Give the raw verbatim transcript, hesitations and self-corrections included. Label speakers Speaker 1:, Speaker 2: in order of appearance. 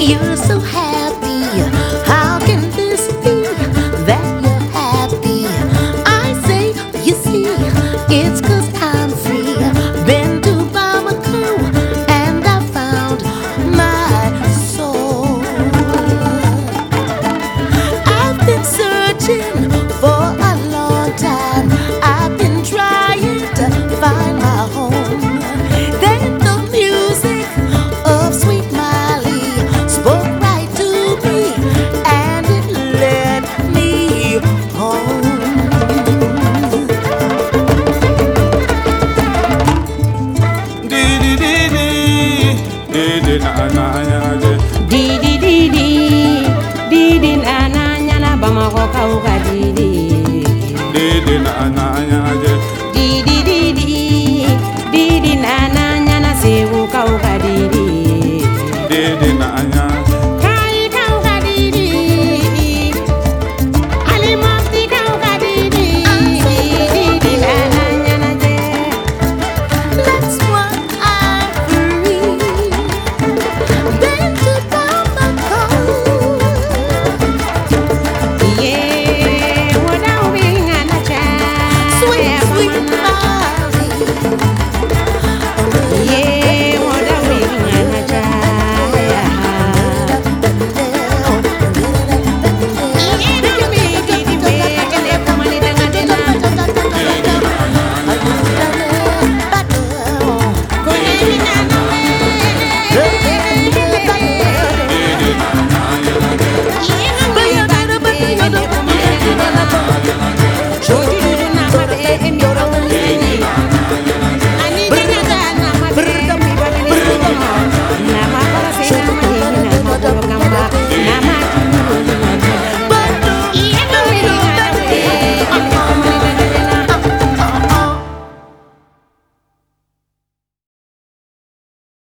Speaker 1: You're so happy. How can this be that you're happy? I say, you see, it's 'cause I'm free. Been to Bamako and I found my soul. I've been searching for a long time. I've been trying to find my home. Then the music of Sweet Molly spoke right to me, and it led me home.
Speaker 2: Dee dee dee dee, dee dee na na ya je.
Speaker 3: Di di di di, di di na na nya na Bamako kauka di di.
Speaker 2: Dee dee na na ya je.
Speaker 3: Di di di di, di di na na nya na Sewu kauka di di.
Speaker 2: Dee dee na ya.